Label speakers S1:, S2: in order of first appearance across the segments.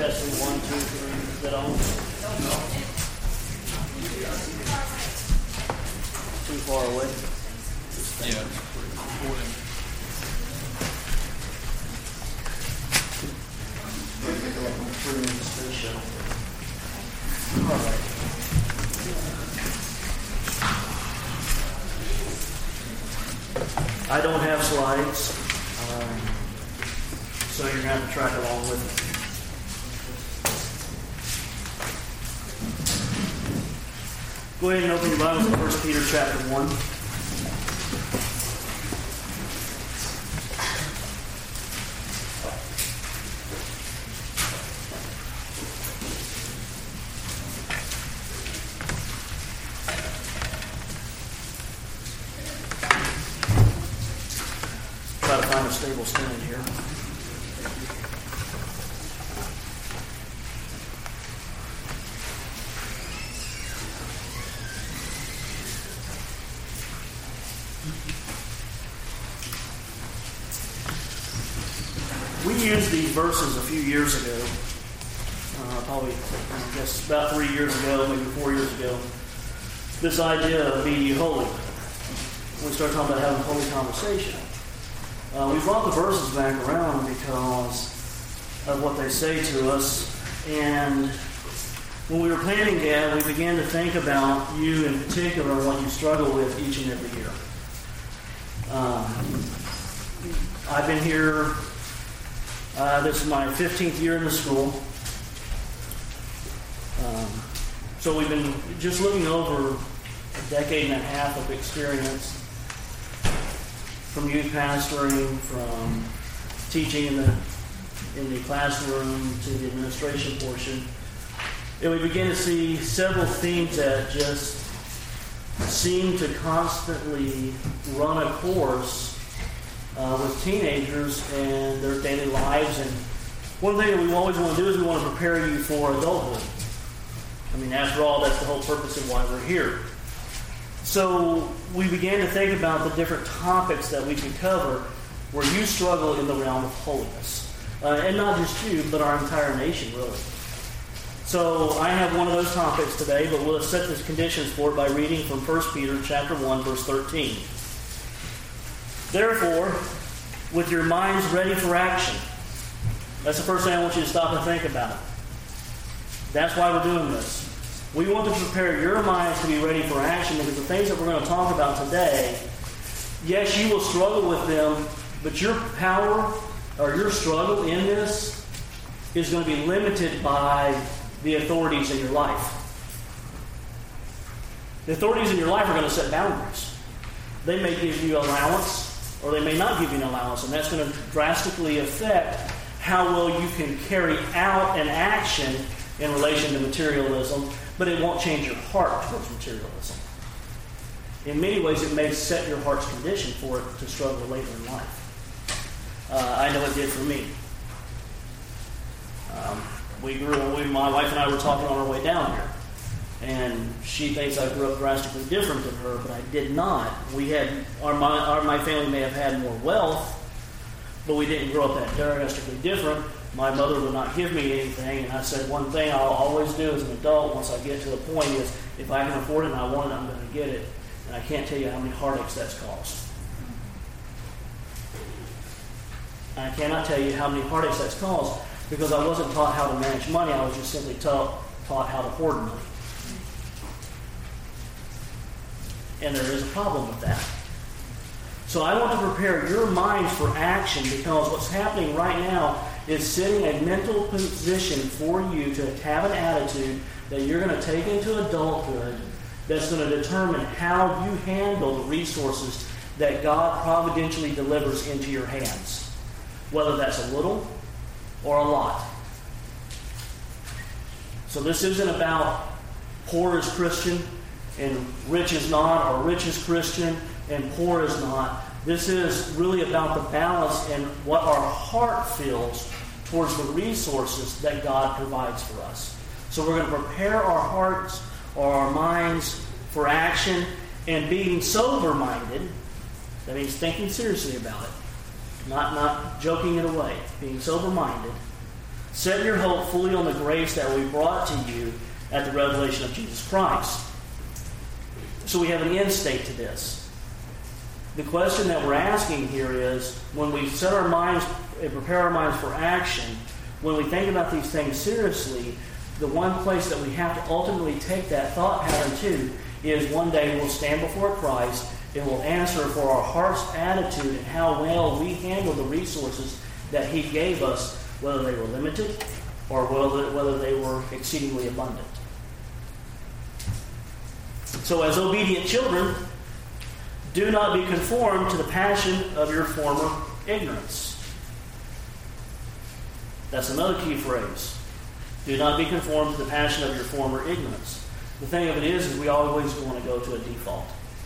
S1: Testing 1, 2, 3. Is that on? Too far away.
S2: Yeah, recording.
S1: All right. I don't have slides, so you're going to have to track along with me. Go ahead and open your Bibles to 1 Peter chapter 1. Try to find a stable stand here. We used these verses a few years ago, probably, I guess, about 3 years ago, maybe 4 years ago. This idea of be ye holy. We started talking about having a holy conversation. We brought the verses back around because of what they say to us. And when we were planning that, we began to think about you in particular and what you struggle with each and every year. I've been here, this is my 15th year in the school. So we've been just looking over a decade and a half of experience from youth pastoring, from teaching in the classroom to the administration portion. And we begin to see several themes that just seem to constantly run a course with teenagers and their daily lives. And one thing that we always want to do is we want to prepare you for adulthood. I mean, after all, that's the whole purpose of why we're here. So we began to think about the different topics that we could cover where you struggle in the realm of holiness. And not just you, but our entire nation, really. So I have one of those topics today, but we'll set the conditions for it by reading from 1 Peter chapter 1, verse 13. Therefore, with your minds ready for action. That's the first thing I want you to stop and think about. That's why we're doing this. We want to prepare your minds to be ready for action because the things that we're going to talk about today, yes, you will struggle with them, but your power or your struggle in this is going to be limited by the authorities in your life. The authorities in your life are going to set boundaries. They may give you allowance or they may not give you an allowance, and that's going to drastically affect how well you can carry out an action in relation to materialism, but it won't change your heart towards materialism. In many ways, it may set your heart's condition for it to struggle later in life. I know it did for me. My wife and I were talking on our way down here, and she thinks I grew up drastically different than her, but I did not. My family may have had more wealth, but we didn't grow up that drastically different. My mother would not give me anything, and I said one thing I'll always do as an adult once I get to the point is if I can afford it and I want it, I'm going to get it. And I can't tell you how many heartaches that's caused. I cannot tell you how many heartaches that's caused because I wasn't taught how to manage money. I was just simply taught how to hoard money. And there is a problem with that. So I want to prepare your minds for action because what's happening right now is setting a mental position for you to have an attitude that you're going to take into adulthood that's going to determine how you handle the resources that God providentially delivers into your hands, whether that's a little or a lot. So this isn't about poor is Christian and rich is not, or rich is Christian and poor is not. This is really about the balance and what our heart feels towards the resources that God provides for us. So we're going to prepare our hearts or our minds for action and being sober-minded. That means thinking seriously about it. Not joking it away. Being sober-minded. Set your hope fully on the grace that will be brought to you at the revelation of Jesus Christ. So we have an end state to this. The question that we're asking here is, when we set our minds and prepare our minds for action, when we think about these things seriously, the one place that we have to ultimately take that thought pattern to is one day we'll stand before Christ and we'll answer for our heart's attitude and how well we handle the resources that He gave us, whether they were limited or whether they were exceedingly abundant. So as obedient children, do not be conformed to the passion of your former ignorance. That's another key phrase. Do not be conformed to the passion of your former ignorance. The thing of it is we always want to go to a default.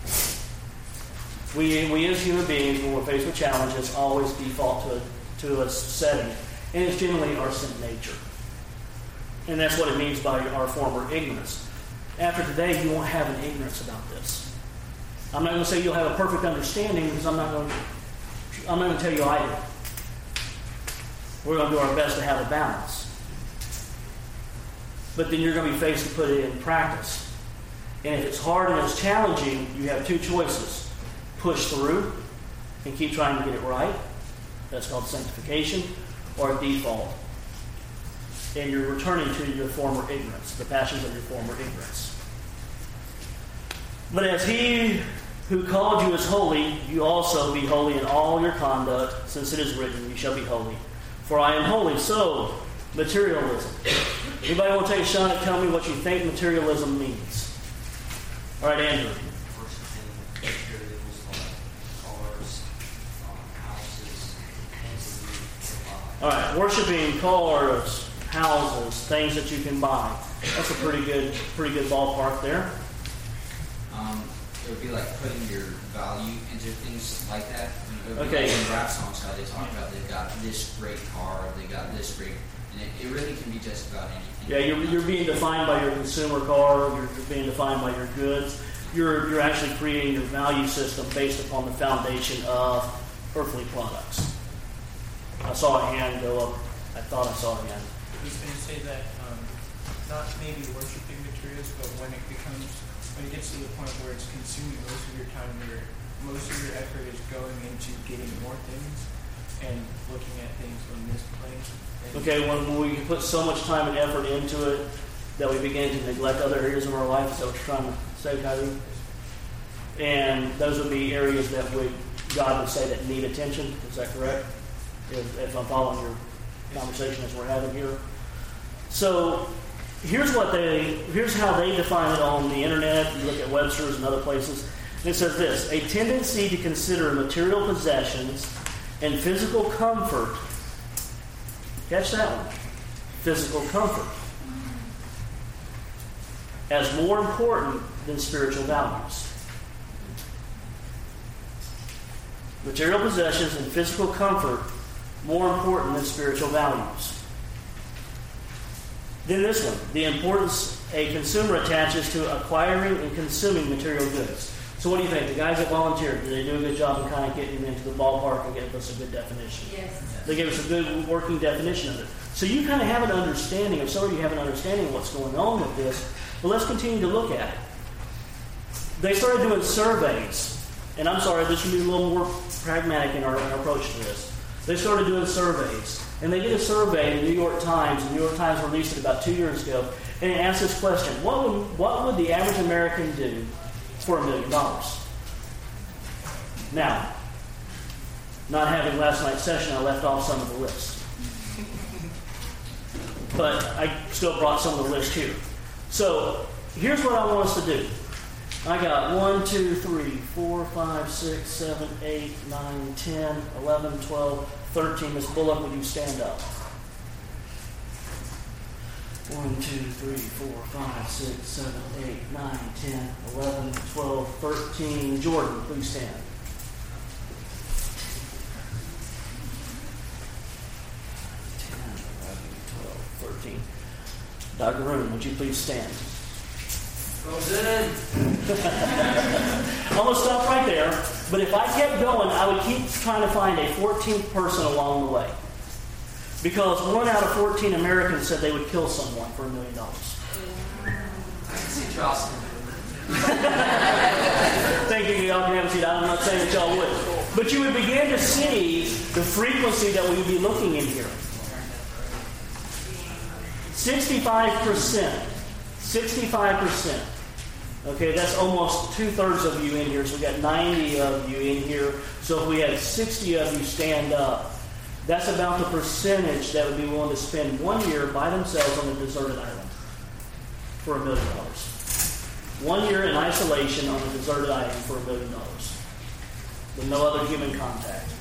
S1: We as human beings, when we're faced with challenges, always default to a setting. And it's generally our sin nature. And that's what it means by our former ignorance. After today, you won't have an ignorance about this. I'm not going to say you'll have a perfect understanding, because I'm not going to tell you I do. We're going to do our best to have a balance. But then you're going to be faced to put it in practice. And if it's hard and it's challenging, you have two choices. Push through and keep trying to get it right. That's called sanctification. Or default. And you're returning to your former ignorance, the passions of your former ignorance. But as He who called you is holy, you also be holy in all your conduct, since it is written, you shall be holy. For I am holy. So, materialism. Anybody want to take a shot at telling me what you think materialism means? All right, Andrew.
S3: Worshiping materials like cars, houses, things that you can buy.
S1: All right, worshiping cars, houses, things that you can buy. That's a pretty good ballpark there.
S3: It would be like putting your value into things like that.
S1: Okay.
S3: In rap songs, how they talk about they've got this great car, they got this great, and it really can be just about anything.
S1: Yeah, you're being defined by your consumer car. You're being defined by your goods. You're actually creating your value system based upon the foundation of earthly products. I saw a hand go up. I thought I saw a hand.
S2: I was going to say that not maybe worshiping materials, but when it gets to the point where it's consuming most of your time, most of your effort is going into getting more things and looking at things from this plane.
S1: Okay, when we put so much time and effort into it that we begin to neglect other areas of our life, is that what you're trying to say, Kyrie? And those would be areas that God would say that need attention. Is that correct? If I'm following your conversation as we're having here. So here's how they define it on the internet. You look at Webster's and other places. And it says this: a tendency to consider material possessions and physical comfort. Catch that one. Physical comfort as more important than spiritual values. Material possessions and physical comfort more important than spiritual values. Then this one, the importance a consumer attaches to acquiring and consuming material goods. So what do you think? The guys that volunteered, did they do a good job of kind of getting into the ballpark and giving us a good definition?
S4: Yes.
S1: They gave us a good working definition of it. So you kind of have an understanding, some of you have an understanding of what's going on with this, but let's continue to look at it. They started doing surveys, and I'm sorry, this should be a little more pragmatic in our approach to this. They started doing surveys, and they did a survey in the New York Times. The New York Times released it about 2 years ago, and it asked this question: What would the average American do for $1 million? Now, not having last night's session, I left off some of the list. But I still brought some of the list here. So, here's what I want us to do. I got 1, 2, 3, 4, 5, 6, 7, 8, 9, 10, 11, 12, 13. Ms. Bullock, would you stand up? 1, 2, 3, 4, 5, 6, 7, 8, 9, 10, 11, 12, 13. Jordan, please stand. 13. Dr. Roon, would you please stand?
S4: Rosen.
S1: I'm going to stop right there, but if I kept going, I would keep trying to find a 14th person along the way. Because 1 out of 14 Americans said they would kill someone for $1 million.
S4: I can see Charleston.
S1: Thank you, y'all can have a seat. I'm not saying that y'all would. But you would begin to see the frequency that we would be looking in here. 65%. 65%. Okay, that's almost 2/3 of you in here. So we got 90 of you in here. So if we had 60 of you stand up, that's about the percentage that would be willing to spend 1 year by themselves on a deserted island for $1 million. 1 year in isolation on a deserted island for $1 million. With no other human contact.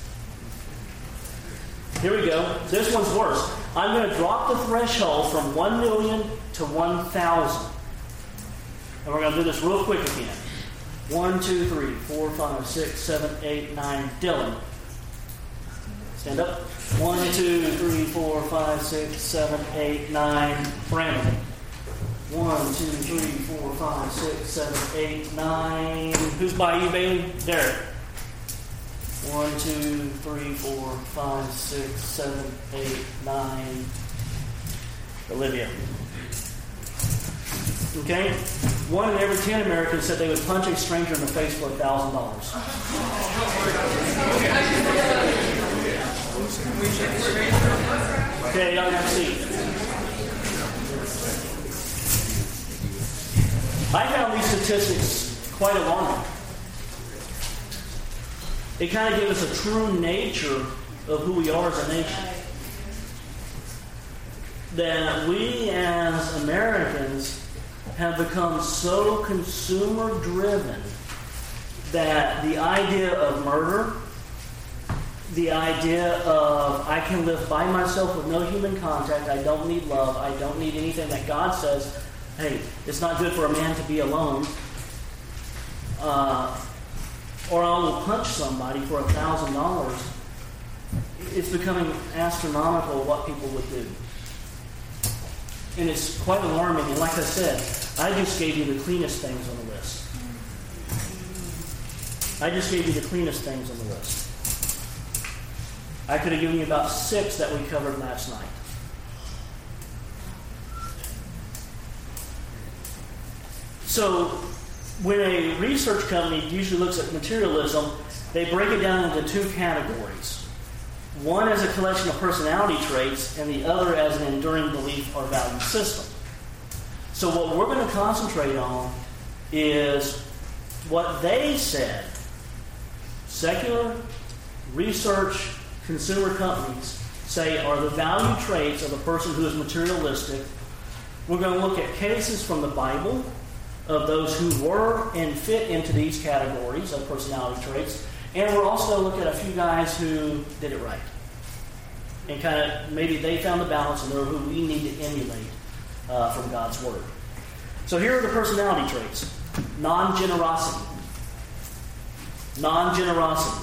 S1: Here we go. This one's worse. I'm going to drop the threshold from 1 million to 1,000. And we're going to do this real quick again. 1, 2, 3, 4, 5, 6, 7, 8, 9. Dylan. Stand up. 1, 2, 3, 4, 5, 6, 7, 8, 9. Brandon. 1, 2, 3, 4, 5, 6, 7, 8, 9. Who's by you, Bailey? Derek. 1, 2, 3, 4, 5, 6, 7, 8, 9. Olivia. Okay? 1 in every 10 Americans said they would punch a stranger in the face for $1,000. Okay, y'all have a seat. I found these statistics quite alarming. They kind of give us a true nature of who we are as a nation. That we as Americans have become so consumer-driven that the idea of murder, the idea of I can live by myself with no human contact, I don't need love, I don't need anything that God says, hey, it's not good for a man to be alone, or I will punch somebody for $1,000. It's becoming astronomical what people would do. And it's quite alarming. And like I said, I just gave you the cleanest things on the list. I just gave you the cleanest things on the list. I could have given you about 6 that we covered last night. So, when a research company usually looks at materialism, they break it down into 2 categories. One as a collection of personality traits, and the other as an enduring belief or value system. So what we're going to concentrate on is what they said. Secular research consumer companies say are the value traits of a person who is materialistic. We're going to look at cases from the Bible of those who were and fit into these categories of personality traits. And we're also going to look at a few guys who did it right. And kind of, maybe they found the balance and they're who we need to emulate from God's Word. So here are the personality traits. Non-generosity. Non-generosity.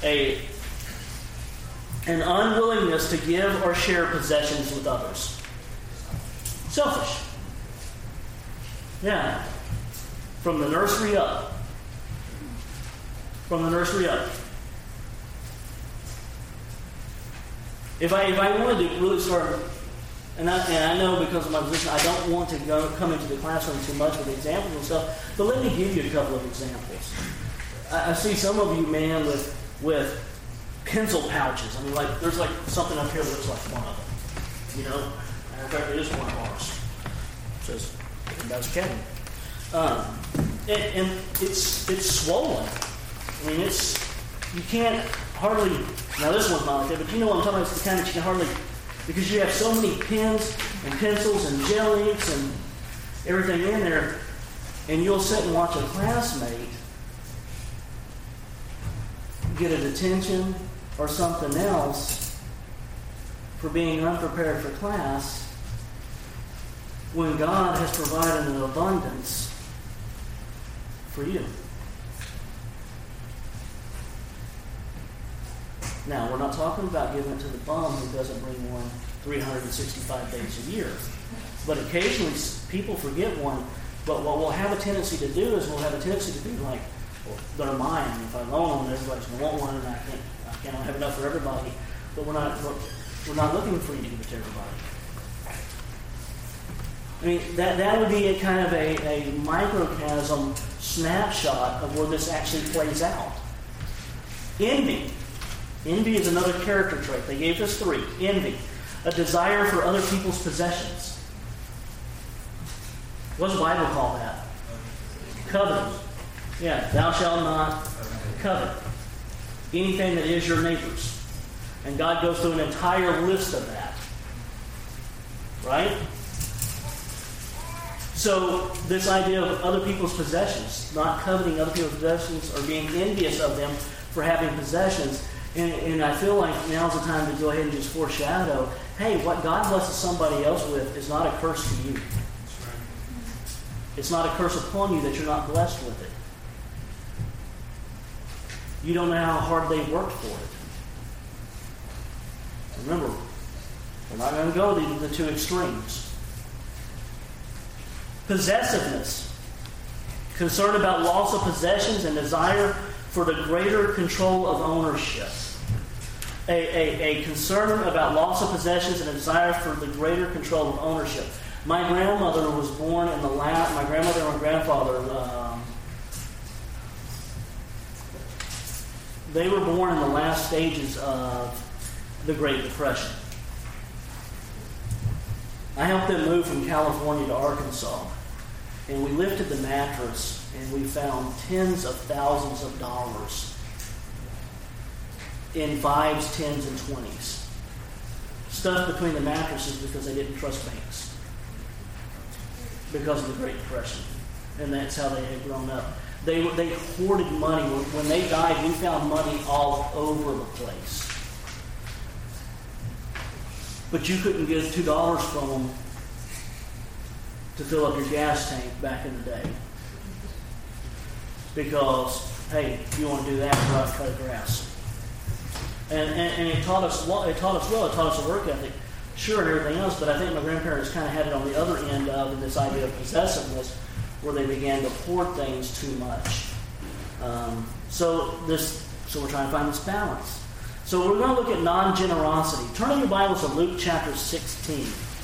S1: An unwillingness to give or share possessions with others. Selfish. Yeah. From the nursery up. From the nursery up. If I wanted to really start, and I know because of my position, I don't want to come into the classroom too much with examples and stuff, but let me give you a couple of examples. I see some of you, man, with pencil pouches. I mean, like, there's like something up here that looks like one of them. You know? And in fact, it is one of ours. It says, that's Kevin. And it's swollen. I mean, you can't hardly, now this one's not like that, but you know what I'm talking about, it's the kind that you can hardly, because you have so many pens and pencils and gel inks and everything in there, and you'll sit and watch a classmate get a detention or something else for being unprepared for class when God has provided an abundance for you. Now, we're not talking about giving it to the bum who doesn't bring one 365 days a year. But occasionally, people forget one. But what we'll have a tendency to do is we'll have a tendency to be like, well, they're mine. If I loan them, everybody's going to want one, and I can't have enough for everybody. But we're not. We're not looking for you to give it to everybody. I mean, that would be a kind of a microcosm snapshot of where this actually plays out. Envy. Envy is another character trait. They gave us 3. Envy. A desire for other people's possessions. What does the Bible call that? Coveting. Yeah, thou shalt not covet anything that is your neighbor's. And God goes through an entire list of that. Right? So, this idea of other people's possessions, not coveting other people's possessions or being envious of them for having possessions. And I feel like now's the time to go ahead and just foreshadow, hey, what God blesses somebody else with is not a curse to you. It's not a curse upon you that you're not blessed with it. You don't know how hard they worked for it. Remember, we're not going to go to the 2 extremes. Possessiveness. Concern about loss of possessions and desire for the greater control of ownership. A concern about loss of possessions and a desire for the greater control of ownership. My grandmother was born in my grandmother and my grandfather, they were born in the last stages of the Great Depression. I helped them move from California to Arkansas, and we lifted the mattress and we found tens of thousands of dollars in 5s, 10s, and 20s. Stuffed between the mattresses because they didn't trust banks. Because of the Great Depression. And that's how they had grown up. They hoarded money. When they died, we found money all over the place. But you couldn't get $2 from them to fill up your gas tank back in the day. Because, hey, if you want to do that, go out and cut grass. And it taught us well. It taught us a work ethic, sure, and everything else. But I think my grandparents kind of had it on the other end of this idea of possessiveness, where they began to hoard things too much. So we're trying to find this balance. So we're going to look at non-generosity. Turn in your Bibles to Luke chapter 16.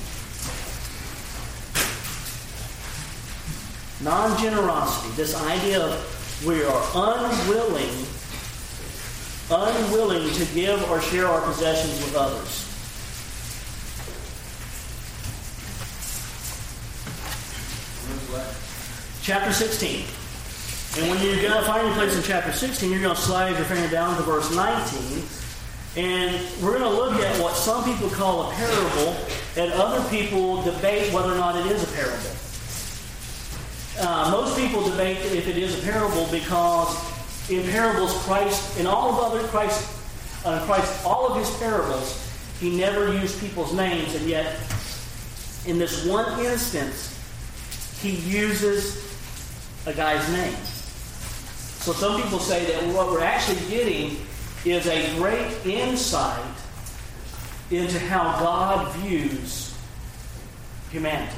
S1: Non-generosity. This idea of we are unwilling to give or share our possessions with others. Chapter 16. And when you're going to find your place in chapter 16, you're going to slide your finger down to verse 19. And we're going to look at what some people call a parable, and other people debate whether or not it is a parable. Most people debate if it is a parable because in parables, Christ, in all of all of his parables, he never used people's names, and yet in this one instance, he uses a guy's name. So some people say that what we're actually getting is a great insight into how God views humanity.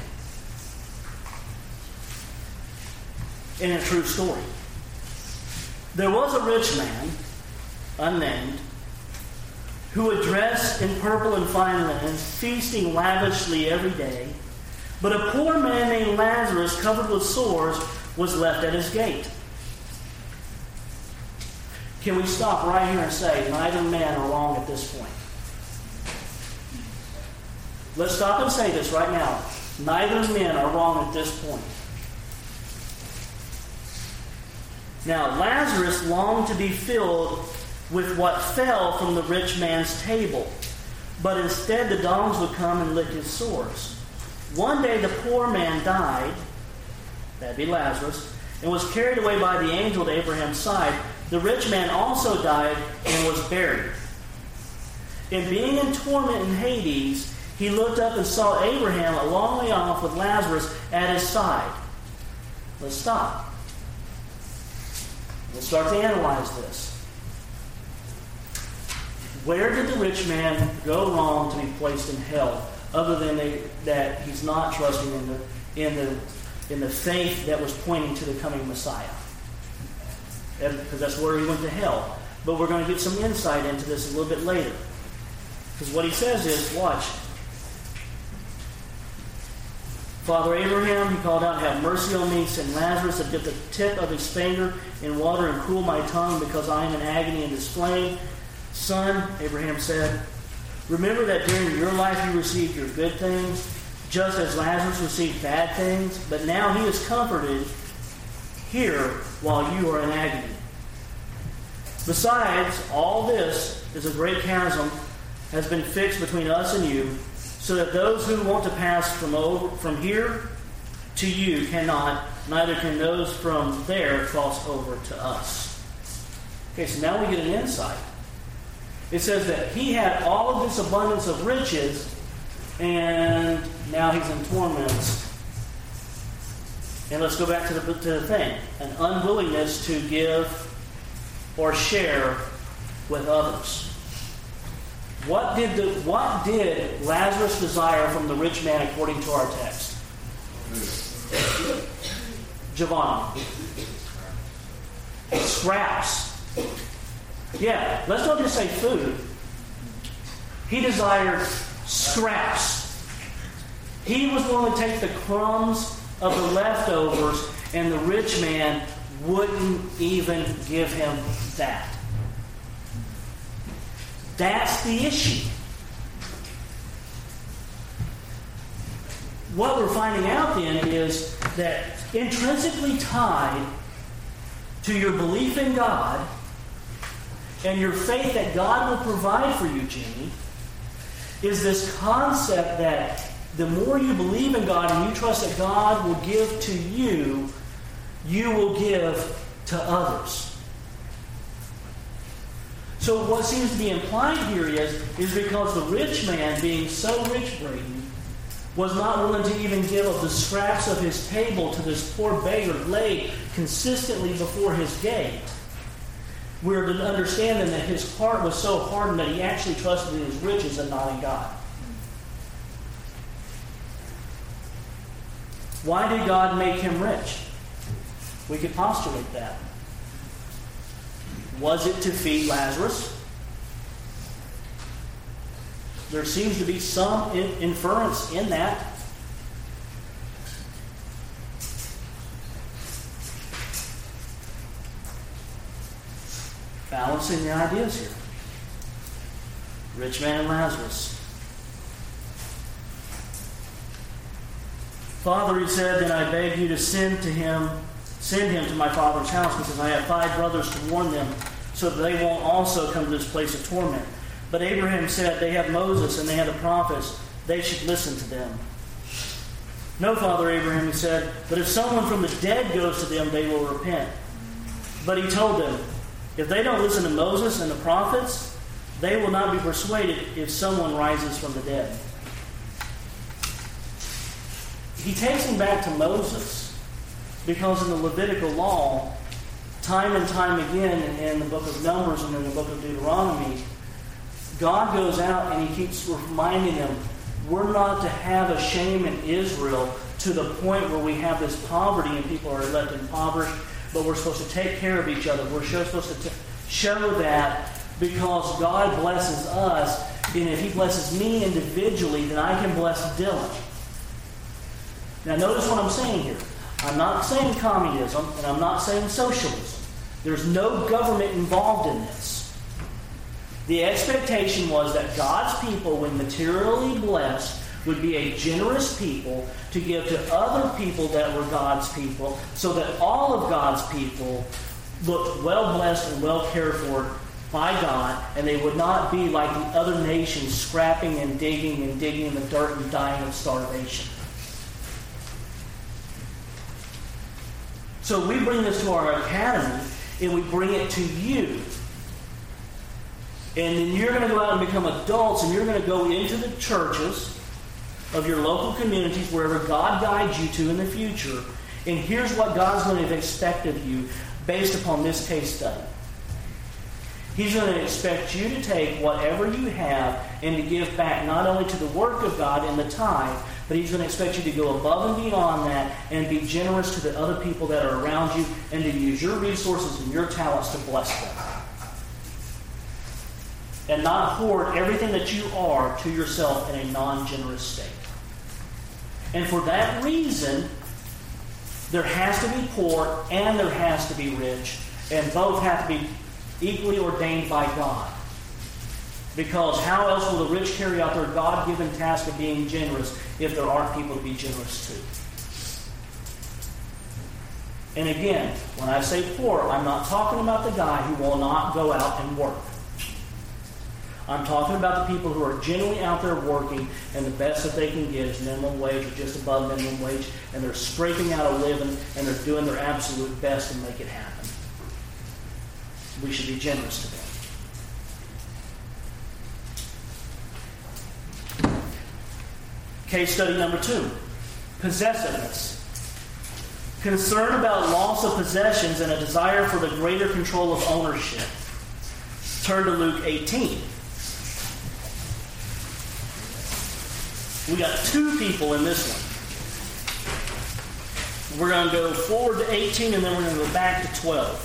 S1: In a true story. There was a rich man, unnamed, who would dress in purple and fine linen, feasting lavishly every day. But a poor man named Lazarus, covered with sores, was left at his gate. Can we stop right here and say, neither man are wrong at this point? Let's stop and say this right now. Neither men are wrong at this point. Now, Lazarus longed to be filled with what fell from the rich man's table, but instead the dogs would come and lick his sores. One day the poor man died, that'd be Lazarus, and was carried away by the angel to Abraham's side. The rich man also died and was buried. And being in torment in Hades, he looked up and saw Abraham a long way off with Lazarus at his side. Let's stop. Let's start to analyze this. Where did the rich man go wrong to be placed in hell, other than that he's not trusting in the faith that was pointing to the coming Messiah? Because that's where he went to hell. But we're going to get some insight into this a little bit later. Because what he says is, watch. Father Abraham, he called out, have mercy on me. Send Lazarus to dip the tip of his finger in water and cool my tongue because I am in agony in this flame. Son, Abraham said, remember that during your life you received your good things, just as Lazarus received bad things, but now he is comforted here while you are in agony. Besides, all this is a great chasm has been fixed between us and you, so that those who want to pass from here to you cannot, neither can those from there cross over to us. Okay, so now we get an insight. It says that he had all of this abundance of riches, and now he's in torments. And let's go back to the thing. An unwillingness to give or share with others. What did Lazarus desire from the rich man according to our text? Giovanni. Scraps. Yeah, let's not just say food. He desired scraps. He was willing to take the crumbs of the leftovers, and the rich man wouldn't even give him that. That's the issue. What we're finding out then is that intrinsically tied to your belief in God and your faith that God will provide for you, Jimmy, is this concept that the more you believe in God and you trust that God will give to you, you will give to others. So what seems to be implied here is because the rich man, being so rich, Brady, was not willing to even give of the scraps of his table to this poor beggar laid consistently before his gate, we're to understand then that his heart was so hardened that he actually trusted in his riches and not in God. Why did God make him rich? We could postulate that. Was it to feed Lazarus? There seems to be some inference in that. Balancing the ideas here. Rich man and Lazarus. Father, he said, then I beg you to send him to my father's house, because I have 5 brothers to warn them, so that they won't also come to this place of torment. But Abraham said, they have Moses and they have the prophets. They should listen to them. No, Father Abraham, he said, but if someone from the dead goes to them, they will repent. But he told them, if they don't listen to Moses and the prophets, they will not be persuaded if someone rises from the dead. He takes him back to Moses, because in the Levitical law, time and time again in the book of Numbers and in the book of Deuteronomy, God goes out and he keeps reminding them, we're not to have a shame in Israel to the point where we have this poverty and people are left impoverished, but we're supposed to take care of each other. We're supposed to show that because God blesses us, and if he blesses me individually, then I can bless Dylan. Now notice what I'm saying here. I'm not saying communism, and I'm not saying socialism. There's no government involved in this. The expectation was that God's people, when materially blessed, would be a generous people to give to other people that were God's people, so that all of God's people looked well blessed and well cared for by God, and they would not be like the other nations scrapping and digging in the dirt and dying of starvation. So we bring this to our academy, and we bring it to you. And then you're going to go out and become adults, and you're going to go into the churches of your local communities, wherever God guides you to in the future. And here's what God's going to expect of you based upon this case study. He's going to expect you to take whatever you have and to give back not only to the work of God in the tithe, but he's going to expect you to go above and beyond that and be generous to the other people that are around you and to use your resources and your talents to bless them. and not hoard everything that you are to yourself in a non-generous state. And for that reason, there has to be poor and there has to be rich, and both have to be equally ordained by God. Because how else will the rich carry out their God-given task of being generous if there aren't people to be generous to? And again, when I say poor, I'm not talking about the guy who will not go out and work. I'm talking about the people who are genuinely out there working, and the best that they can get is minimum wage or just above minimum wage, and they're scraping out a living, and they're doing their absolute best to make it happen. We should be generous to them. Case study number 2, possessiveness. Concern about loss of possessions and a desire for the greater control of ownership. Turn to Luke 18. We got 2 people in this one. We're going to go forward to 18 and then we're going to go back to 12.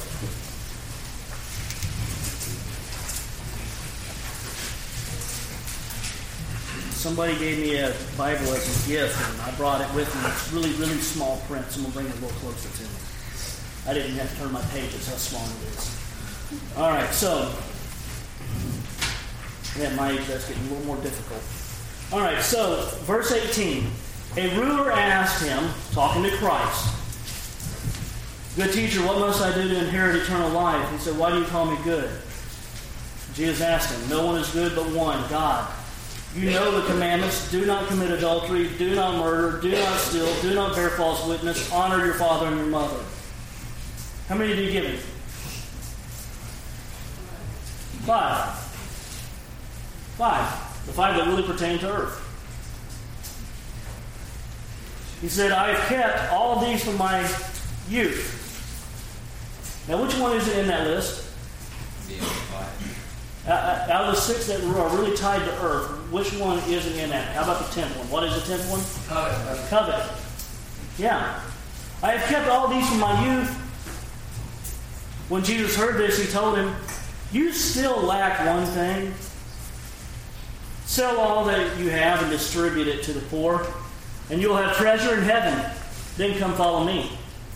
S1: Somebody gave me a Bible as a gift, and I brought it with me. It's really, really small print, so I'm going to bring it a little closer to me. I didn't have to turn my pages, how small it is. All right, so, at my age, that's getting a little more difficult. All right, so, verse 18. A ruler asked him, talking to Christ, "Good teacher, what must I do to inherit eternal life?" He said, "Why do you call me good?" Jesus asked him, "No one is good but one, God. You know the commandments: do not commit adultery, do not murder, do not steal, do not bear false witness, honor your father and your mother." How many did he give him? 5. 5. The 5 that really pertain to earth. He said, "I have kept all of these from my youth." Now, which one is it in that list? Out of the 6 that are really tied to earth, which one isn't in that? How about the 10th one? What is the 10th one?
S4: Covet.
S1: Covet. Yeah. "I have kept all these from my youth." When Jesus heard this, he told him, "You still lack one thing. Sell all that you have and distribute it to the poor, and you'll have treasure in heaven. Then come follow me."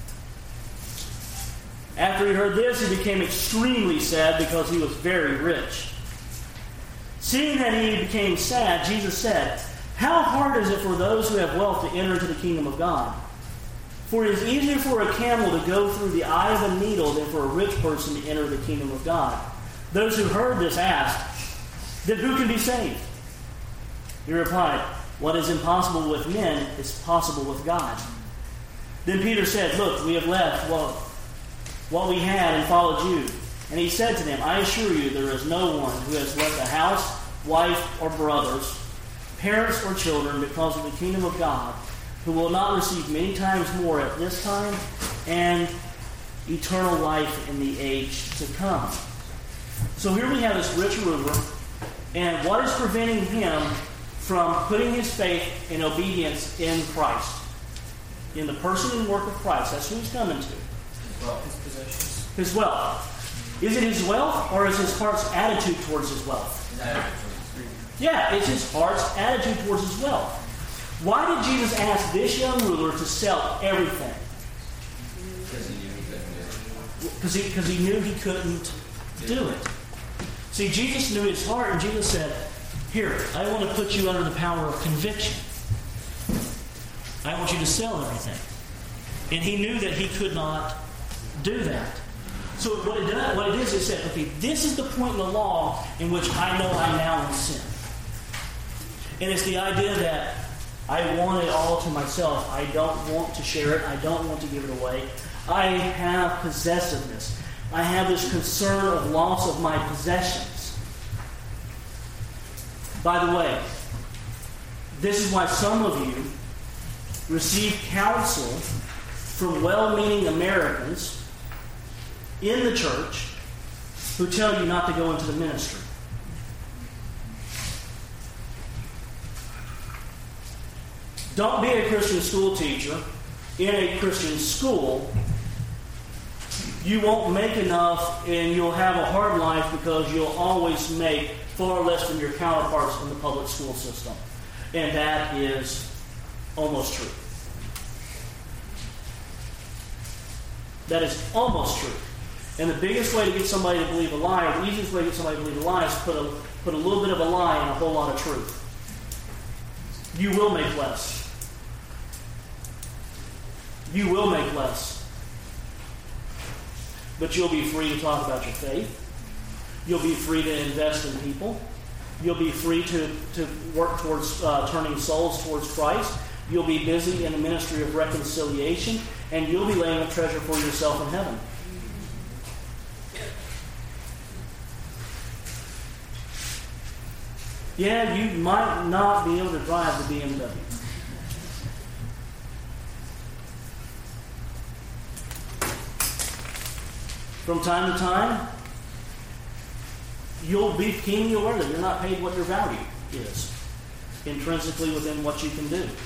S1: After he heard this, he became extremely sad because he was very rich. Seeing that he became sad, Jesus said, "How hard is it for those who have wealth to enter into the kingdom of God? For it is easier for a camel to go through the eye of a needle than for a rich person to enter the kingdom of God." Those who heard this asked, "Then who can be saved?" He replied, "What is impossible with men is possible with God." Then Peter said, "Look, we have left what we had and followed you." And he said to them, "I assure you, there is no one who has left a house, wife, or brothers, parents, or children because of the kingdom of God, who will not receive many times more at this time and eternal life in the age to come." So here we have this rich ruler, and what is preventing him from putting his faith and obedience in Christ? In the person and work of Christ. That's who he's coming to.
S2: His possessions.
S1: His wealth. Is it his wealth, or is his heart's attitude towards his wealth? Yeah, it's his heart's attitude towards his wealth. Why did Jesus ask this young ruler to sell everything?
S3: Because he knew he couldn't do it.
S1: Because he knew he couldn't do it. See, Jesus knew his heart, and Jesus said, "Here, I want to put you under the power of conviction. I want you to sell everything." And he knew that he could not do that. So what it is, it said, okay, this is the point in the law in which I know I'm now in sin. And it's the idea that I want it all to myself. I don't want to share it. I don't want to give it away. I have possessiveness. I have this concern of loss of my possessions. By the way, this is why some of you receive counsel from well-meaning Americans in the church who tell you not to go into the ministry. Don't be a Christian school teacher in a Christian school. You won't make enough, and you'll have a hard life because you'll always make far less than your counterparts in the public school system. And that is almost true. That is almost true. And the biggest way to get somebody to believe a lie, or the easiest way to get somebody to believe a lie, is put a little bit of a lie in a whole lot of truth. You will make less. You will make less. But you'll be free to talk about your faith. You'll be free to invest in people. You'll be free to work towards turning souls towards Christ. You'll be busy in the ministry of reconciliation. And you'll be laying up treasure for yourself in heaven. Yeah, you might not be able to drive the BMW. From time to time, you'll be keenly aware that you're not paid what your value is, intrinsically within what you can do.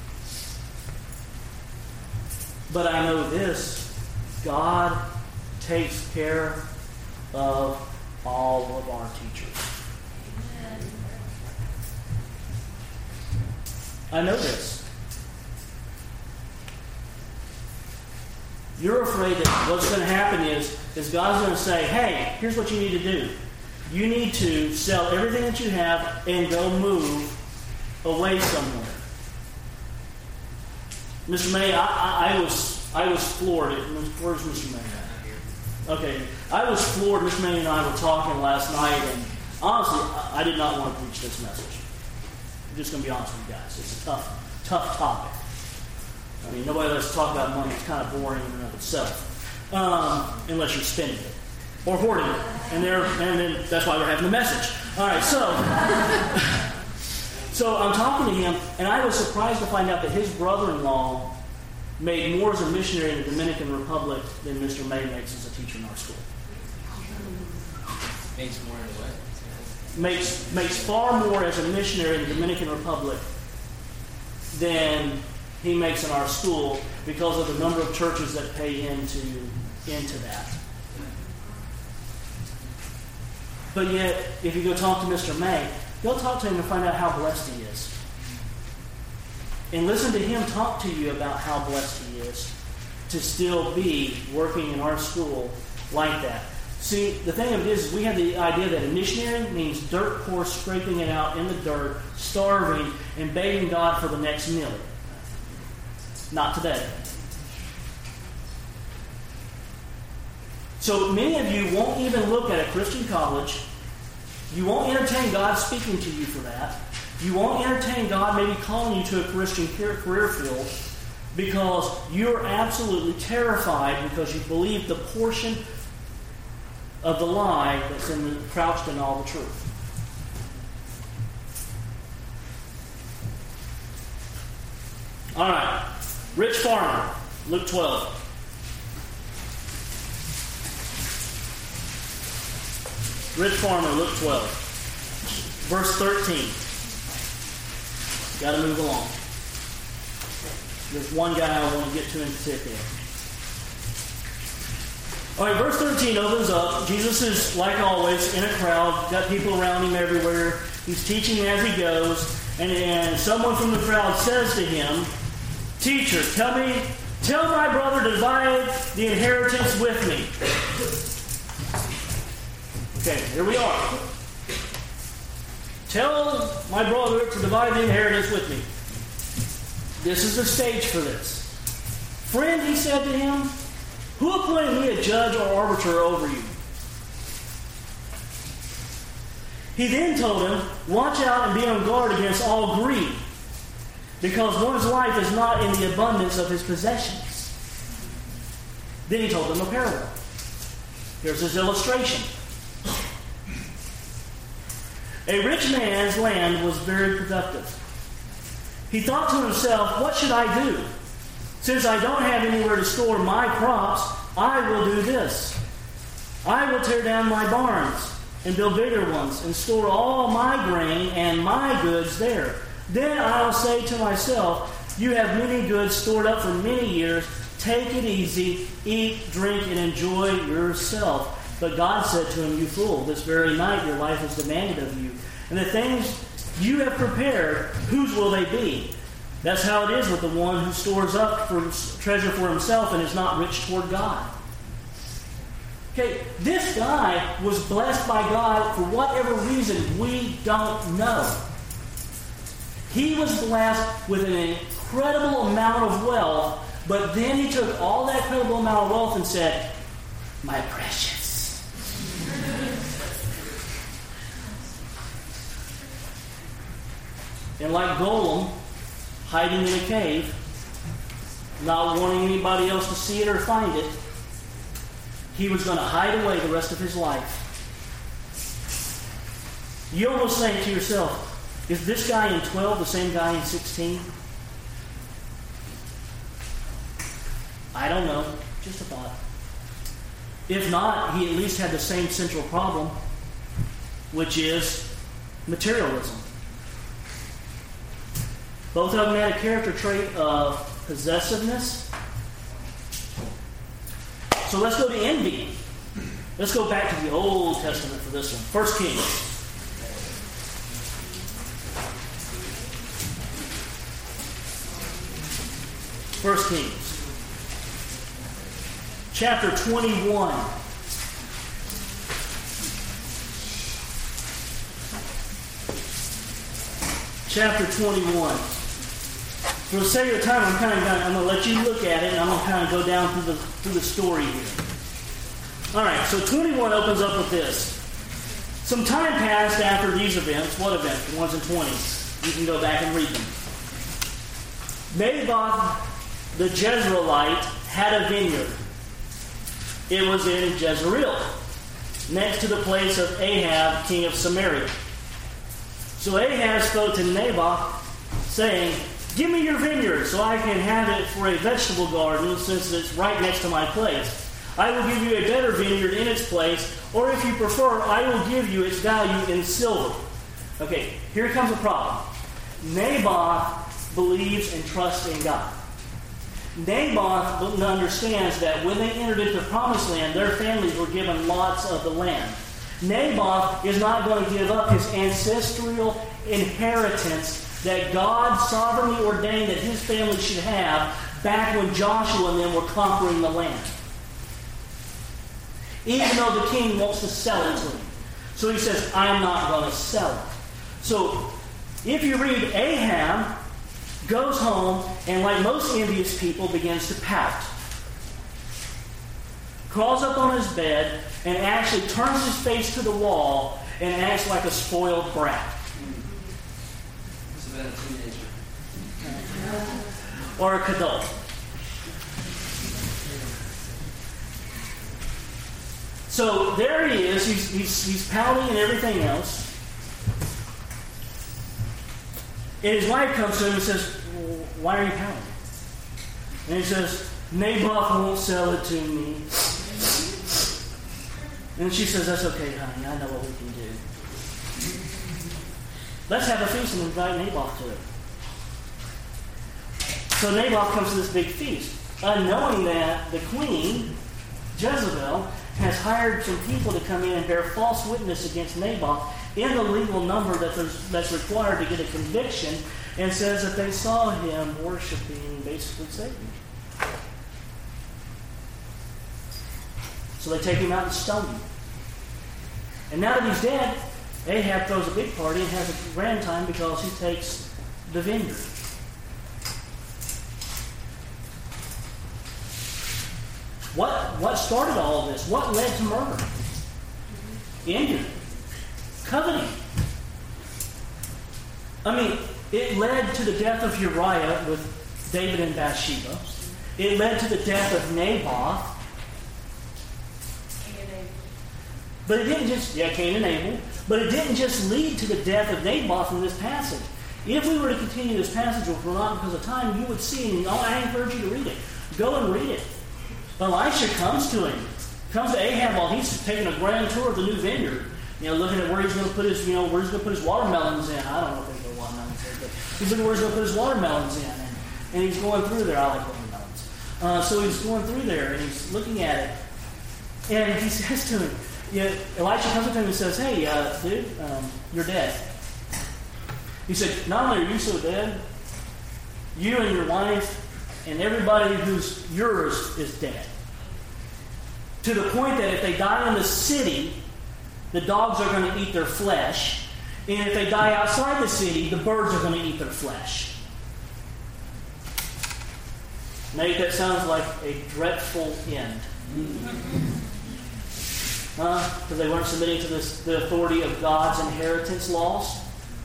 S1: But I know this, God takes care of all of our teachers. I know this. You're afraid that what's going to happen is God's going to say, hey, here's what you need to do. You need to sell everything that you have and go move away somewhere. Mr. May, I was floored. Where's Mr. May? Okay. I was floored. Mr. May and I were talking last night, and honestly, I did not want to preach this message. I'm just going to be honest with you guys. It's a tough topic. I mean, nobody likes to talk about money. It's kind of boring in and of itself. Unless you're spending it. Or hoarding it. And then that's why we're having the message. All right, so I'm talking to him, and I was surprised to find out that his brother-in-law made more as a missionary in the Dominican Republic than Mr. May makes as a teacher in our school.
S3: Makes more in what?
S1: Makes far more as a missionary in the Dominican Republic than he makes in our school because of the number of churches that pay into that. But yet, if you go talk to Mr. May, go talk to him and find out how blessed he is. And listen to him talk to you about how blessed he is to still be working in our school like that. See, the thing of it is we have the idea that a missionary means dirt poor, scraping it out in the dirt, starving, and begging God for the next meal. Not today. So many of you won't even look at a Christian college. You won't entertain God speaking to you for that. You won't entertain God maybe calling you to a Christian career field because you're absolutely terrified because you believe the portion of the lie that's crouched in all the truth. All right. Rich farmer, Luke 12. Rich farmer, Luke 12. Verse 13. Got to move along. There's one guy I want to get to in particular. All right, verse 13 opens up. Jesus is, like always, in a crowd. Got people around him everywhere. He's teaching as he goes. And someone from the crowd says to him, "Teacher, tell my brother to divide the inheritance with me." Okay, here we are. Tell my brother to divide the inheritance with me. This is the stage for this. "Friend," he said to him, "who appointed me a judge or arbiter over you?" He then told him, "Watch out and be on guard against all greed, because one's life is not in the abundance of his possessions." Then he told him a parable. Here's his illustration. A rich man's land was very productive. He thought to himself, "What should I do? Since I don't have anywhere to store my crops, I will do this. I will tear down my barns and build bigger ones and store all my grain and my goods there. Then I will say to myself, you have many goods stored up for many years. Take it easy, eat, drink, and enjoy yourself." But God said to him, "You fool, this very night your life is demanded of you. And the things you have prepared, whose will they be?" That's how it is with the one who stores up for treasure for himself and is not rich toward God. Okay, this guy was blessed by God for whatever reason we don't know. He was blessed with an incredible amount of wealth, but then he took all that incredible amount of wealth and said, "My precious." And like Golem, hiding in a cave, not wanting anybody else to see it or find it, he was going to hide away the rest of his life. You almost think to yourself, is this guy in 12 the same guy in 16? I don't know. Just a thought. If not, he at least had the same central problem, which is materialism. Both of them had a character trait of possessiveness. So let's go to envy. Let's go back to the Old Testament for this one. 1 Kings. 1 Kings. Chapter 21. Chapter 21. For the sake of time, I'm going to let you look at it, and I'm going to kind of go down through the story here. All right, so 21 opens up with this. Some time passed after these events. What events? The ones in 20. You can go back and read them. Naboth the Jezreelite had a vineyard. It was in Jezreel, next to the place of Ahab, king of Samaria. So Ahab spoke to Naboth, saying, "Give me your vineyard so I can have it for a vegetable garden, since it's right next to my place. I will give you a better vineyard in its place, or if you prefer, I will give you its value in silver." Okay, here comes a problem. Naboth believes and trusts in God. Naboth understands that when they entered into the promised land, their families were given lots of the land. Naboth is not going to give up his ancestral inheritance that God sovereignly ordained that his family should have back when Joshua and them were conquering the land. Even though the king wants to sell it to him. So he says, "I'm not going to sell it." So if you read, Ahab goes home and, like most envious people, begins to pout. Crawls up on his bed and actually turns his face to the wall and acts like a spoiled brat.
S3: It's about a teenager.
S1: Or a adult. So there he is. He's pouting and everything else. And his wife comes to him and says, "Well, why are you pouting?" And he says, "Naboth won't sell it to me." And she says, "That's okay, honey. I know what we can do. Let's have a feast and invite Naboth to it." So Naboth comes to this big feast, unknowing that the queen, Jezebel, has hired some people to come in and bear false witness against Naboth in the legal number that's required to get a conviction, and says that they saw him worshiping basically Satan. So they take him out and stone him. And now that he's dead, Ahab throws a big party and has a grand time because he takes the vineyard. What started all of this? What led to murder? Envy. Coveting. I mean, it led to the death of Uriah with David and Bathsheba. It led to the death of Naboth. But it didn't just, Cain and Abel. But it didn't just lead to the death of Naboth in this passage. If we were to continue this passage, which we're not because of time, you would see, and I encourage you to read it. Go and read it. Elisha comes to him. Comes to Ahab while he's taking a grand tour of the new vineyard. Looking at where he's going to put his, where he's going to put his watermelons in. I don't know if there's watermelons there, but he's looking where he's going to put his watermelons in. And he's going through there. I like watermelons. So he's going through there and he's looking at it. And he says to him, Elisha comes up to him and says, hey, dude, you're dead. He said, not only are you so dead, you and your wife and everybody who's yours is dead. To the point that if they die in the city, the dogs are going to eat their flesh. And if they die outside the city, the birds are going to eat their flesh. Nate, that sounds like a dreadful end. Because they weren't submitting to the authority of God's inheritance laws.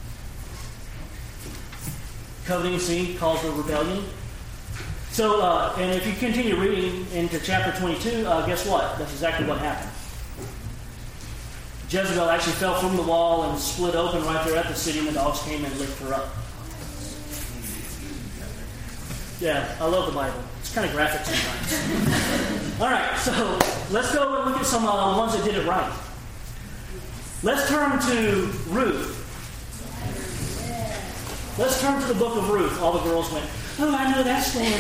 S1: Coveting sin caused a rebellion. So, and if you continue reading into chapter 22, guess what? That's exactly what happened. Jezebel actually fell from the wall and split open right there at the city, and the dogs came and licked her up. Yeah, I love the Bible. It's kind of graphic sometimes. All right, so let's go and look at some ones that did it right. Let's turn to Ruth. Let's turn to the book of Ruth. All the girls went, oh, I know that story.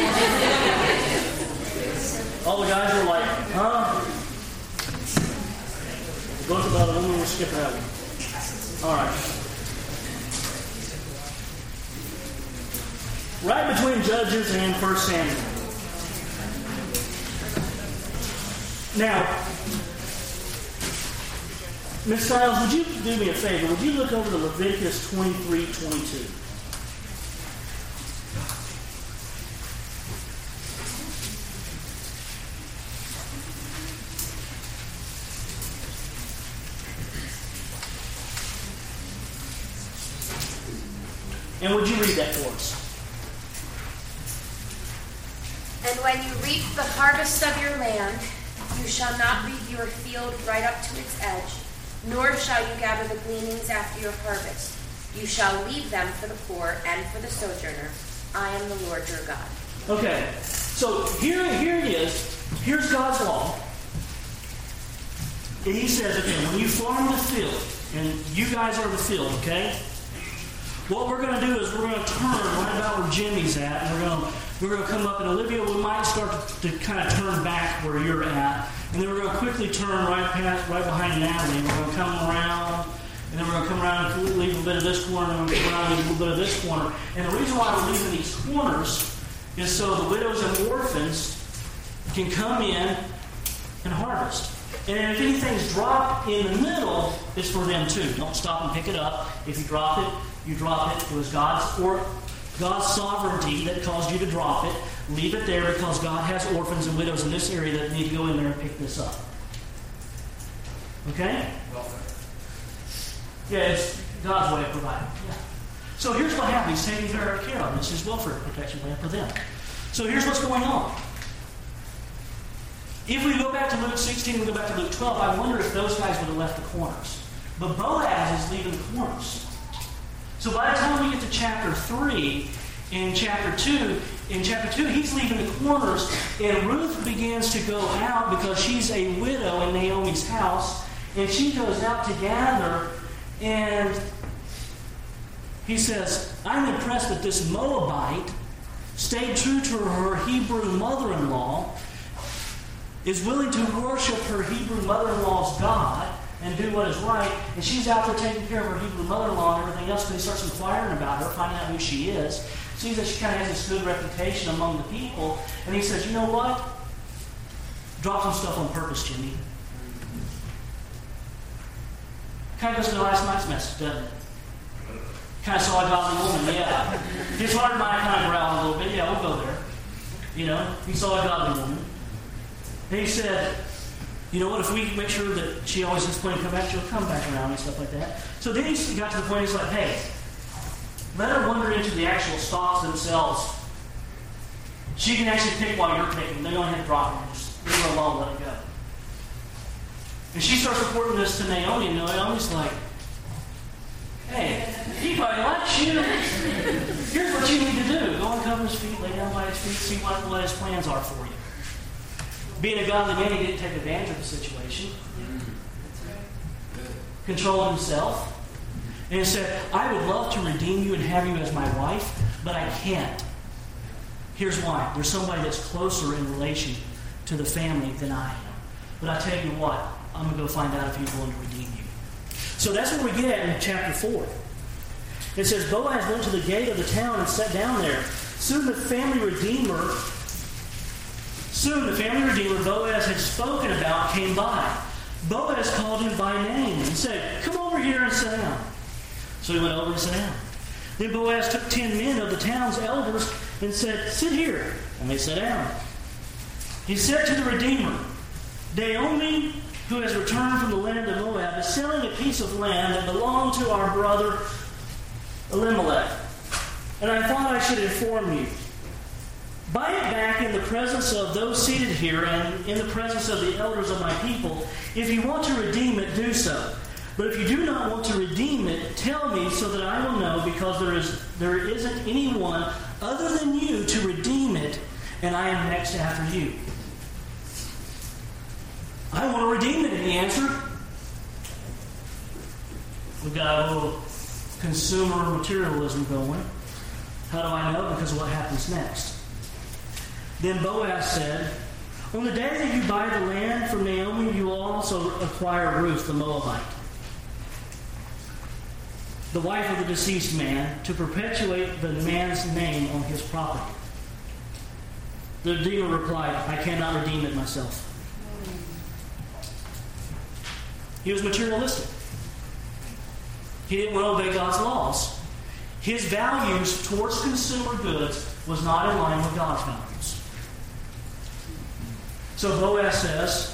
S1: All the guys were like, huh? The book about a woman, we'll skip that one. All right. Right between Judges and 1 Samuel. Now, Ms. Stiles, would you do me a favor? Would you look over to Leviticus 23:22? And would you read that for us?
S5: And when you reap the harvest of your land, you shall not reap your field right up to its edge, nor shall you gather the gleanings after your harvest. You shall leave them for the poor and for the sojourner. I am the Lord your God.
S1: Okay, so here it is. Here's God's law. And he says, okay, when you farm the field, and you guys are the field, okay? What we're going to do is we're going to turn right about where Jimmy's at, and we're going to come up, and Olivia, we might start to kind of turn back where you're at, and then we're going to quickly turn right behind Natalie, and we're going to come around, and then we're going to come around and leave a bit of this corner, and then we're going to come around and leave a little bit of this corner. And the reason why we're leaving these corners is so the widows and orphans can come in and harvest. And if anything's dropped in the middle, it's for them too. Don't stop and pick it up. If you drop it, you drop it. It was God's sovereignty that caused you to drop it. Leave it there because God has orphans and widows in this area that need to go in there and pick this up. Okay? Yeah, it's God's way of providing. Yeah. So here's what happens. He's taking care of. This is welfare protection plan for them. So here's what's going on. If we go back to Luke 16 and we go back to Luke 12, I wonder if those guys would have left the corners. But Boaz is leaving the corners. So by the time we get to chapter 3, in chapter 2, he's leaving the corners, and Ruth begins to go out because she's a widow in Naomi's house, and she goes out to gather, and he says, I'm impressed that this Moabite stayed true to her Hebrew mother-in-law, is willing to worship her Hebrew mother-in-law's God and do what is right, and she's out there taking care of her Hebrew mother-in-law and everything else, but he starts inquiring about her, finding out who she is, sees that she kind of has this good reputation among the people, and he says, you know what? Drop some stuff on purpose, Jimmy. Kind of goes into last night's message, doesn't it? Kind of saw a godly woman, yeah. His heart might kind of growl a little bit, yeah, we'll go there. You know, he saw a godly woman. And he said, you know what, if we make sure that she always has plenty to come back, she'll come back around and stuff like that. So then he got to the point, he's like, hey, let her wander into the actual stalks themselves. She can actually pick while you're picking. They don't have to drop her. Just leave her alone, let it go. And she starts reporting this to Naomi, and Naomi's like, hey, he probably likes you. Here's what you need to do. Go and cover his feet, lay down by his feet, see what his plans are for you. Being a godly man, he didn't take advantage of the situation. Controlled himself. And he said, I would love to redeem you and have you as my wife, but I can't. Here's why. There's somebody that's closer in relation to the family than I am. But I tell you what, I'm going to go find out if he's willing to redeem you. So that's what we get in chapter 4. It says, Boaz went to the gate of the town and sat down there. Soon the family redeemer Boaz had spoken about came by. Boaz called him by name and said, "Come over here and sit down." So he went over and sat down. Then Boaz took 10 men of the town's elders and said, "Sit here." And they sat down. He said to the Redeemer, "Naomi, who has returned from the land of Moab, is selling a piece of land that belonged to our brother Elimelech. And I thought I should inform you. Buy it back in the presence of those seated here and in the presence of the elders of my people. If you want to redeem it, do so. But if you do not want to redeem it, tell me so that I will know, because there isn't anyone other than you to redeem it, and I am next after you." "I want to redeem it," he answered. We've got a little consumer materialism going. How do I know? Because of what happens next. Then Boaz said, "On the day that you buy the land from Naomi, you will also acquire Ruth the Moabite, the wife of the deceased man, to perpetuate the man's name on his property." The Redeemer replied, "I cannot redeem it myself." He was materialistic. He didn't want to obey God's laws. His values towards consumer goods was not in line with God's values. So Boaz says,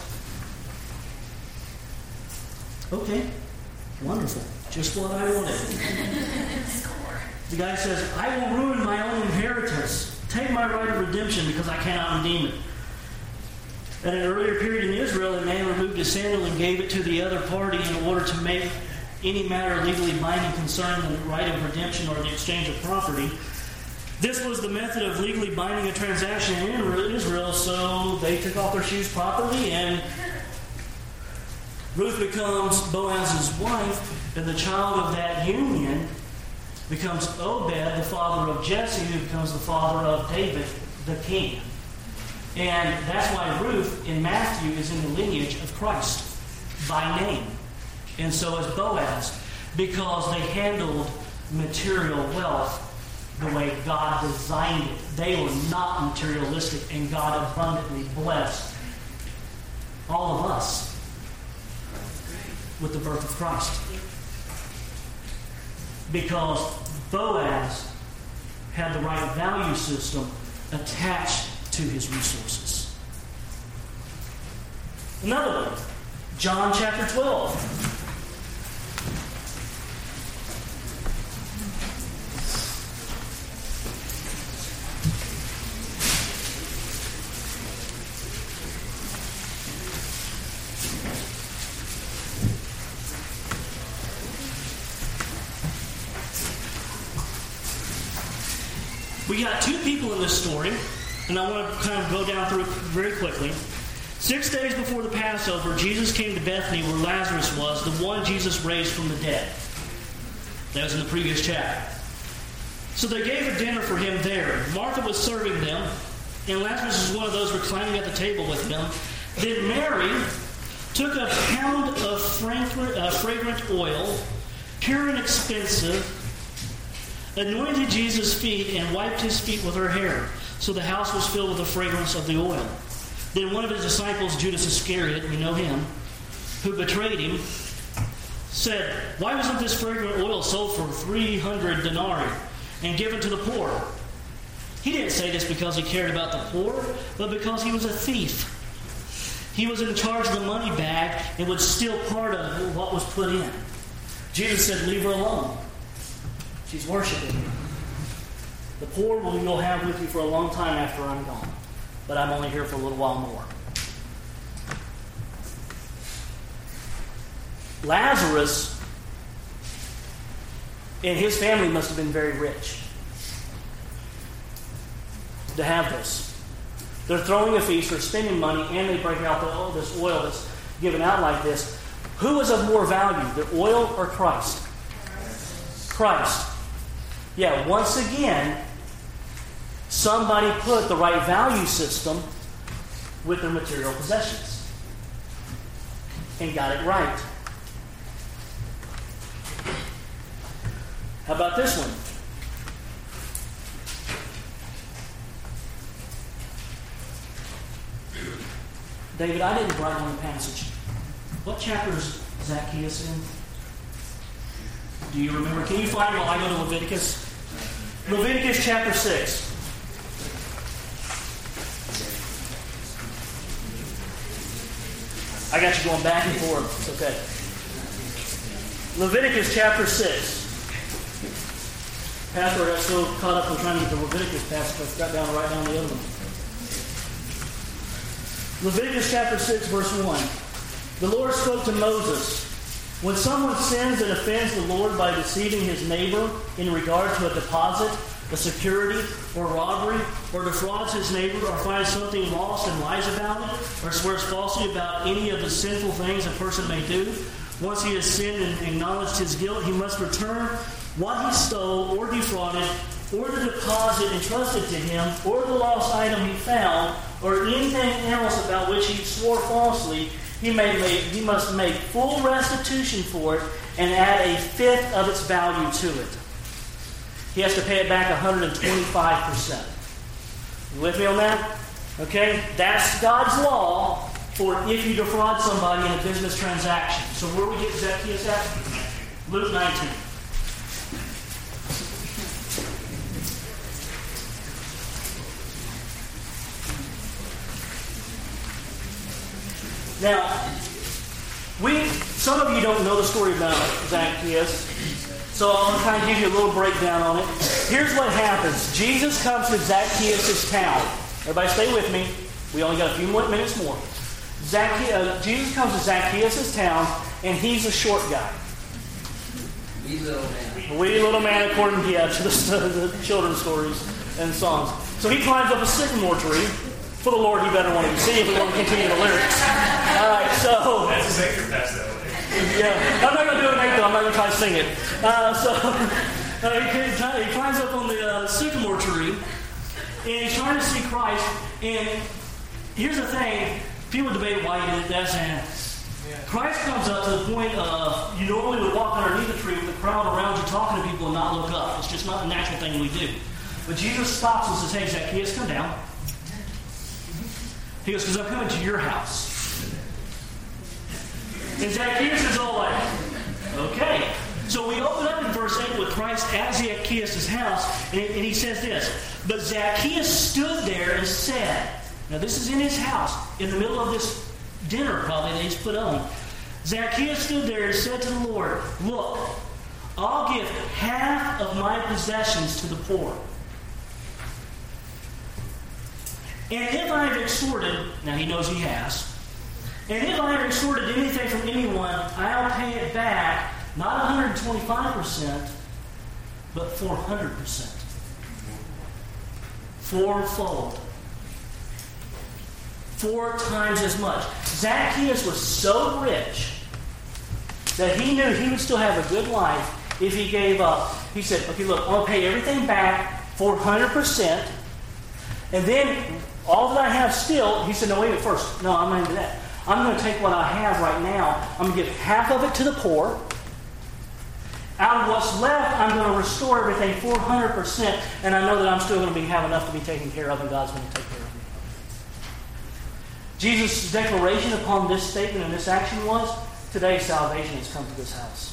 S1: "Okay, wonderful. Just what I wanted." The guy says, "I will ruin my own inheritance. Take my right of redemption because I cannot redeem it." At an earlier period in Israel, a man removed his sandal and gave it to the other party in order to make any matter legally binding concerning the right of redemption or the exchange of property. This was the method of legally binding a transaction in Israel, so they took off their shoes properly, and Ruth becomes Boaz's wife, and the child of that union becomes Obed, the father of Jesse, who becomes the father of David, the king. And that's why Ruth in Matthew is in the lineage of Christ by name. And so is Boaz, because they handled material wealth the way God designed it. They were not materialistic, and God abundantly blessed all of us with the birth of Christ. Because Boaz had the right value system attached to his resources. Another one, John chapter 12. We got two people in this story, and I want to kind of go down through it very quickly. 6 days before the Passover, Jesus came to Bethany where Lazarus was, the one Jesus raised from the dead. That was in the previous chapter. So they gave a dinner for him there. Martha was serving them, and Lazarus was one of those reclining at the table with them. Then Mary took a pound of fragrant oil, pure and expensive, anointed Jesus' feet, and wiped his feet with her hair. So the house was filled with the fragrance of the oil. Then one of his disciples, Judas Iscariot, we know him, who betrayed him, said, "Why wasn't this fragrant oil sold for 300 denarii and given to the poor?" He didn't say this because he cared about the poor, but because he was a thief. He was in charge of the money bag and would steal part of what was put in. Jesus said, "Leave her alone. She's worshiping me. The poor you'll have with you for a long time after I'm gone, but I'm only here for a little while more." Lazarus and his family must have been very rich to have this. They're throwing a feast, they're spending money, and they break out this oil that's given out like this. Who was of more value, the oil or Christ? Christ. Yeah, once again, somebody put the right value system with their material possessions. and got it right. How about this one? David, I didn't write on the passage. What chapter is Zacchaeus in? Do you remember? Can you find it while I go to Leviticus? Leviticus chapter 6. I got you going back and forth. It's okay. Leviticus chapter 6. Pastor, I got so caught up in trying to get the Leviticus passage, I forgot to write down the other one. Leviticus chapter 6, verse 1. The Lord spoke to Moses, when someone sins and offends the Lord by deceiving his neighbor in regard to a deposit, a security, or robbery, or defrauds his neighbor, or finds something lost and lies about it, or swears falsely about any of the sinful things a person may do, once he has sinned and acknowledged his guilt, he must return what he stole or defrauded, or the deposit entrusted to him, or the lost item he found, or anything else about which he swore falsely. He must make full restitution for it and add a fifth of its value to it. He has to pay it back 125%. You with me on that? Okay? That's God's law for if you defraud somebody in a business transaction. So where we get Zacchaeus at? Luke 19. Now, some of you don't know the story about Zacchaeus, so I'll kind of give you a little breakdown on it. Here's what happens. Jesus comes to Zacchaeus' town. Everybody stay with me. We only got a few more minutes more. Jesus comes to Zacchaeus' town, and he's a short guy.
S3: Wee little man.
S1: Wee little man, according to the children's stories and songs. So he climbs up a sycamore tree. For the Lord, you better want to see if we want to continue the lyrics. All right, so...
S6: That's a sacred pass that way.
S1: Yeah, I'm not going to do it next, though. I'm not going to try to sing it. He climbs up on the sycamore tree, and he's trying to see Christ. And here's the thing. People debate why he did that. Christ comes up to the point of, you normally would walk underneath the tree with the crowd around you talking to people and not look up. It's just not a natural thing we do. But Jesus stops and says, hey, Zacchaeus, come down. He goes, because I'm coming to your house. And Zacchaeus is all like, okay. So we open up in verse 8 with Christ at Zacchaeus' house, and he says this, but Zacchaeus stood there and said, now this is in his house, in the middle of this dinner probably that he's put on. Zacchaeus stood there and said to the Lord, look, I'll give half of my possessions to the poor. And if I have extorted, now he knows he has, and if I have extorted anything from anyone, I'll pay it back, not 125%, but 400%. Fourfold. 4 times as much. Zacchaeus was so rich that he knew he would still have a good life if he gave up. He said, okay, look, I'll pay everything back 400%, and then all that I have still, he said, no, wait a minute, first. No, I'm not going to do that. I'm going to take what I have right now. I'm going to give half of it to the poor. Out of what's left, I'm going to restore everything 400%, and I know that I'm still going to have enough to be taken care of, and God's going to take care of me. Jesus' declaration upon this statement and this action was, today salvation has come to this house.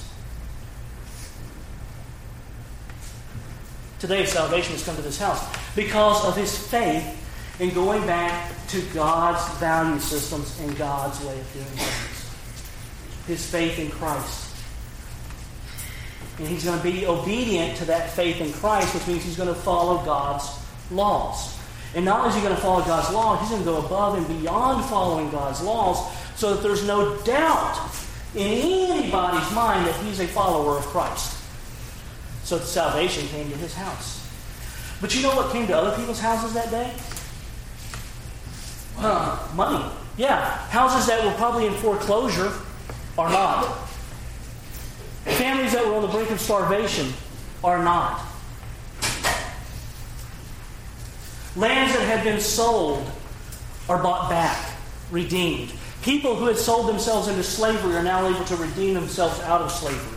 S1: Today salvation has come to this house because of his faith in going back to God's value systems and God's way of doing things. His faith in Christ. And he's going to be obedient to that faith in Christ, which means he's going to follow God's laws. And not only is he going to follow God's law, he's going to go above and beyond following God's laws so that there's no doubt in anybody's mind that he's a follower of Christ. So the salvation came to his house. But you know what came to other people's houses that day? Money. Yeah. Houses that were probably in foreclosure are not. Families that were on the brink of starvation are not. Lands that had been sold are bought back, redeemed. People who had sold themselves into slavery are now able to redeem themselves out of slavery.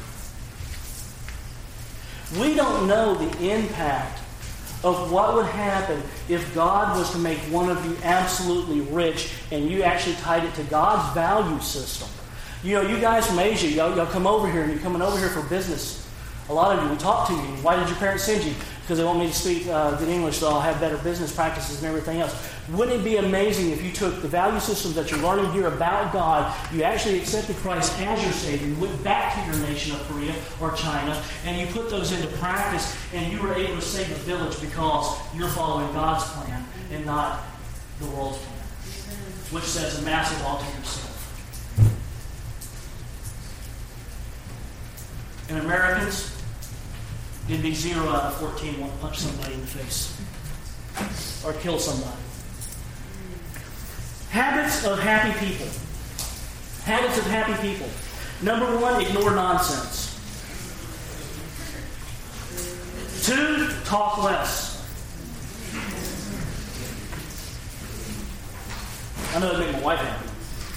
S1: We don't know the impact of what would happen if God was to make one of you absolutely rich and you actually tied it to God's value system. You know, you guys from Asia, y'all come over here and you're coming over here for business. A lot of you, we talk to you. Why did your parents send you? Because they want me to speak good English so I'll have better business practices and everything else. Wouldn't it be amazing if you took the value systems that you're learning here about God, you actually accepted Christ as your Savior, you went back to your nation of Korea or China, and you put those into practice, and you were able to save the village because you're following God's plan and not the world's plan, which says a massive all to yourself. And Americans, it'd be 0 out of 14 want to punch somebody in the face or kill somebody. Habits of happy people. Habits of happy people. Number 1, ignore nonsense. 2, talk less. I know it'd make my wife happy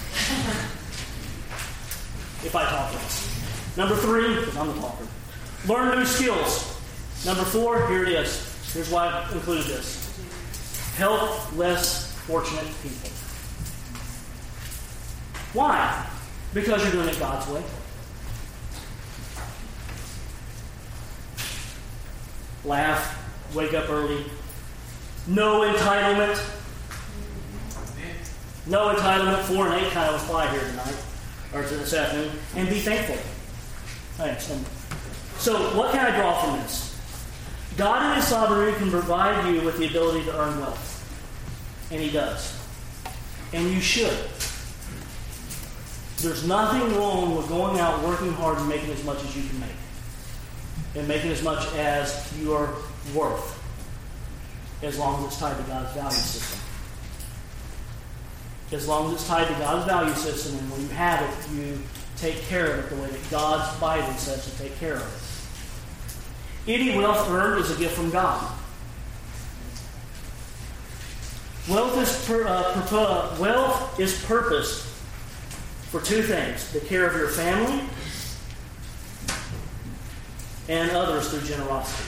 S1: if I talk less. Number 3, because I'm the talker, learn new skills. Number 4, here it is. Here's why I included this. Help less fortunate people. Why? Because you're doing it God's way. Laugh, wake up early. No entitlement. No entitlement. 4 and 8 kind of apply here tonight, or this afternoon. And be thankful. Thanks. So, what can I draw from this? God in His sovereignty can provide you with the ability to earn wealth. And He does. And you should. There's nothing wrong with going out, working hard, and making as much as you can make. And making as much as you are worth. As long as it's tied to God's value system. As long as it's tied to God's value system, and when you have it, you take care of it the way that God's Bible says to take care of it. Any wealth earned is a gift from God. Wealth is purposed for 2 things: the care of your family and others through generosity.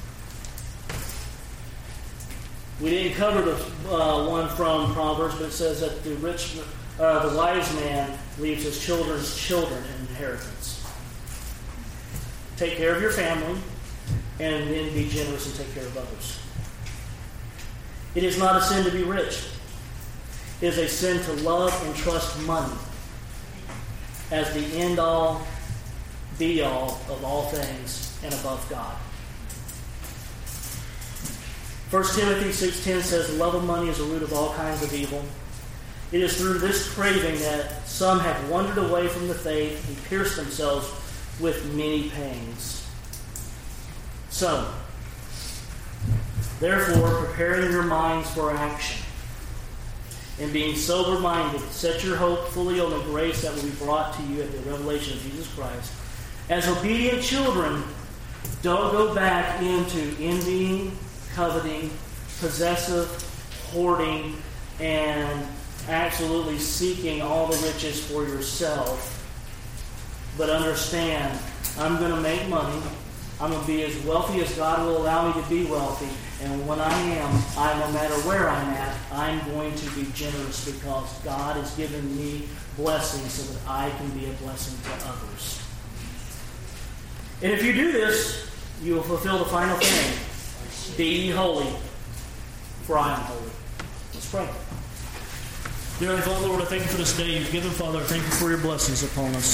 S1: We didn't cover the one from Proverbs, but it says that the wise man leaves his children's children an inheritance. Take care of your family, and then be generous and take care of others. It is not a sin to be rich. It is a sin to love and trust money as the end-all, be-all of all things and above God. 1 Timothy 6:10 says, the love of money is the root of all kinds of evil. It is through this craving that some have wandered away from the faith and pierced themselves with many pangs. So, therefore, preparing your minds for action and being sober-minded, set your hope fully on the grace that will be brought to you at the revelation of Jesus Christ. As obedient children, don't go back into envying, coveting, possessive, hoarding, and absolutely seeking all the riches for yourself. But understand, I'm going to make money. I'm going to be as wealthy as God will allow me to be wealthy. And when I am, no matter where I'm at, I'm going to be generous because God has given me blessings so that I can be a blessing to others. And if you do this, you will fulfill the final thing. Be ye holy, for I am holy. Let's pray. Dear Heavenly Father, Lord, I thank you for this day you've given, Father. I thank you for your blessings upon us.